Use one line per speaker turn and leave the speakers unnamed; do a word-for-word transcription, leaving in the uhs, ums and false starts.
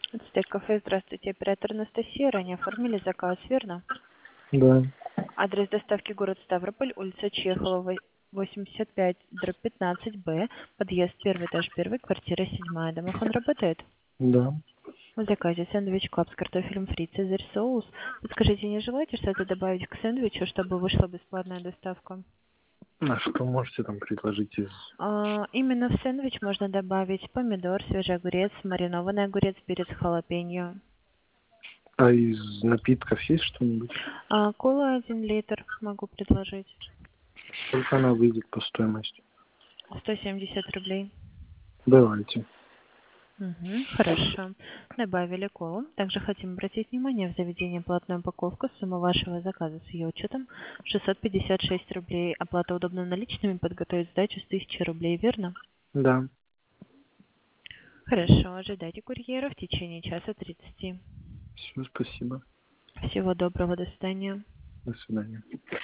Стейк кафе, здравствуйте, оператор Анастасия. Ранее оформили заказ, верно?
Да,
Адрес доставки город Ставрополь, улица Чехова, во- восемьдесят пять, дробь пятнадцать Б, подъезд первый этаж первый, квартира седьмая. Домофон работает?
да.
В заказе сэндвич клаб с картофелем фри, цезарь соус. Подскажите, не желаете что-то добавить к сэндвичу, чтобы вышла бесплатная доставка?
А что можете там предложить из...
А, именно в сэндвич можно добавить помидор, свежий огурец, маринованный огурец, перец халапеньо.
А из напитков есть что-нибудь?
А, кола один литр могу предложить.
Сколько она выйдет по стоимости?
сто семьдесят рублей.
Давайте.
Угу, хорошо. Добавили колу. Также хотим обратить внимание, в заведении платная упаковка, сумма вашего заказа с ее учетом шестьсот пятьдесят шесть рублей. Оплата удобно наличными, подготовить сдачу с тысячи рублей, верно?
Да.
Хорошо, ожидайте курьера в течение часа тридцати.
Все, спасибо.
Всего доброго, до свидания.
До свидания.